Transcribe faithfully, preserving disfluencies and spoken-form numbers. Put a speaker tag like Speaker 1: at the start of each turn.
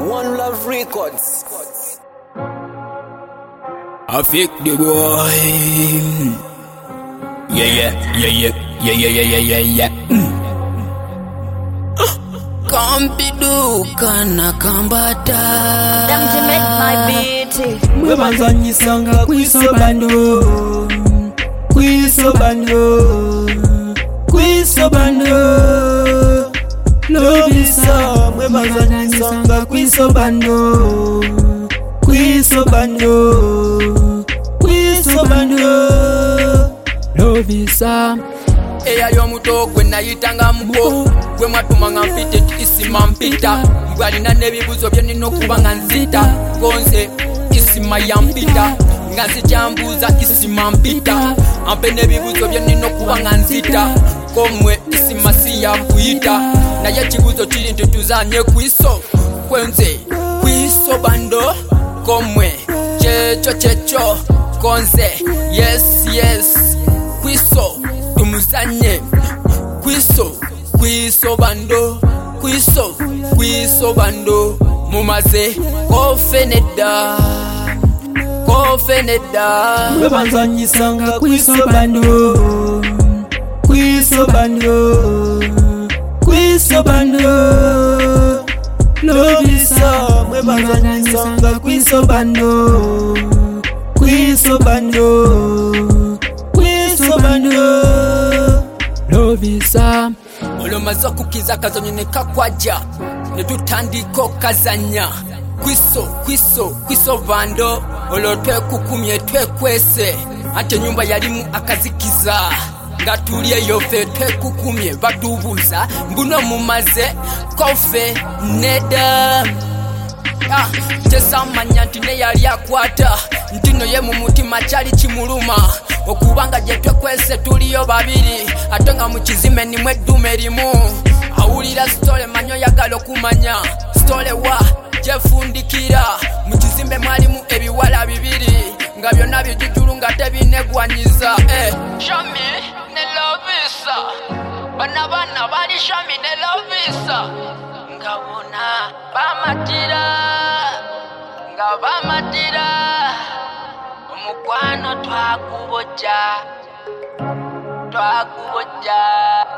Speaker 1: One Love Records.
Speaker 2: I fake the boy. Yeah, yeah, yeah, yeah, yeah, yeah, yeah, yeah, yeah. Mm. Kampiduka na kambata.
Speaker 3: Them to make my beat.
Speaker 2: Mwe banzanyisanga kwisobando, kwisobando, kwisobando. Lovisa mwe banzanyisanga kwisobando, kwisobando, kwisobando. Lovisa eya yomuto gwe nayitanga mbo gwe mwatuma nga mpite isima mpita mbwalina n'ebibuzo bye nina okuba nga nzita gonze isima ya mpita nga nzikyambuuza isima mpita ampe n'ebibuzo bye nina okuba nga nzita komwe isima si ya kuyita naye ekibuzo kiri nti tuzanye kwiso kwenze kwiso bando komwe kyekyo kyekyo konze yes yes kwiso tumuzanye kwiso kwiso bando kwiso kwiso bando mumaze kofeneda kofeneda mwe banzanyisanga kwiso bando kwiso bando kwiso bando Lovisa mwe banzanyisanga kwiso bando kwiso bando kwiso bando Lovisa olomaze kukiza kazonye ne kakwaja ne tutandiko kazanya kwiso kwiso kwiso bando olo twekukumye twekwese ate nyumba yalimu akazikiza ngatulie yofe twekukumye batubuza mbuno mumaze kofe neda ah tesamanya ntine yali akwata ntino ye mu mutima kyali kimuluma okubanga gye twekwese tuliyo babiri ate nga mu kizime nimwe eddume limu awulira stole manyo yagala okumanya stole wa gyefundikira mu kizimbe mwalimu ebiwala bibiri nga byonna bijujulu nga tebinegwanyiza eh. Shami ne Lovisa bana bana bali Shami ne Lovisa nga bona bamatira nga bamatira omukwano twakuboja twakuboja